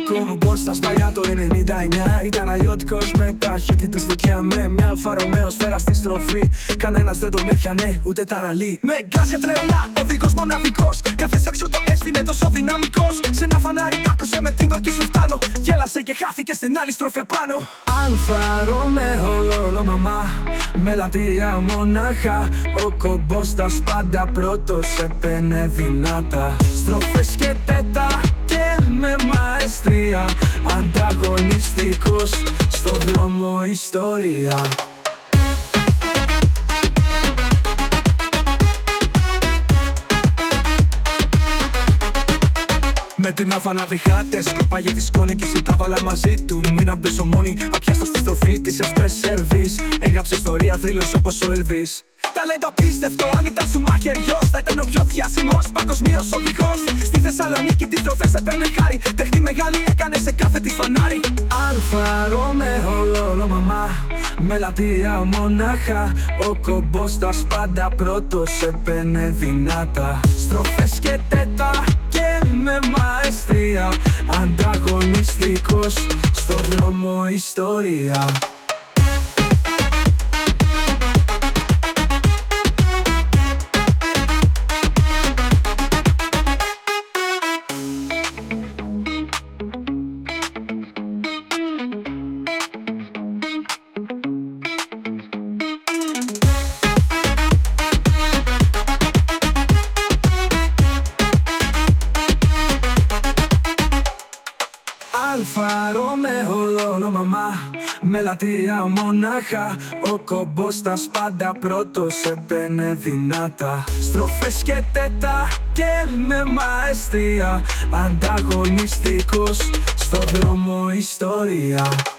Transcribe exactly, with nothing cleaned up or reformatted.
Κομπός στα σπαλιά το ενενήντα εννιά. Ήταν αλλιώτικος με τα χέρια του φωτιά. Με μια Αλφα Ρωμαίο σφαίρα στη στροφή. Κανένας δεν τον έπιανε ούτε ταραλή. Με γκάζια τρελά, οδηγός μοναδικός. Κάθε σεξιο το έστεινε τόσο δυναμικός. Σε ένα φανάρι τάκωσε με την δοκή σου φτάνω. Γέλασε και χάθηκε στην άλλη στροφή πάνω. Αλφα Ρωμαίο όλο μαμά, με λατρεία μονάχα. Ο κομπός τα πάντα πρώτος έπαινε δυνατά. Στροφές και τέτα και με μαεστρία. Ανταγωνιστικός, στο δρόμο ιστορία. Με την αφαναβιχάτες, κοπάγε τη σκόνη και εσύ τα βάλα μαζί του. Μην αμπέσω μόνη, απιάστα στη στροφή της express service. Έγραψε ιστορία, θρύλος όπως ο Ελβής. Ταλέντο απίστευτο, αν ήταν σου μαχαιριός, θα ήταν ο πιο διάσημος παγκοσμίως οδηγός. Στη Θεσσαλονίκη τις στροφές έπαιρνε χάρη. Τέχνη μεγάλη έκανε σε κάθε της φανάρι. Αλφα Ρωμαίο όλο μαμά, με λατρεία μονάχα. Ο κομπός τα πάντα πρώτος έπαινε δυνατά. Στροφές και τέτα και με μαεστρία. Ανταγωνιστικός, στο δρόμο ιστορία. Αλφα Ρωμαίο όλο μαμά, με λατρεία μονάχα. Ο κομπός τα πάντα πρώτος έπαινε δυνατά. Στροφές και τέτα και με μαεστρία. Ανταγωνιστικός, στο δρόμο ιστορία.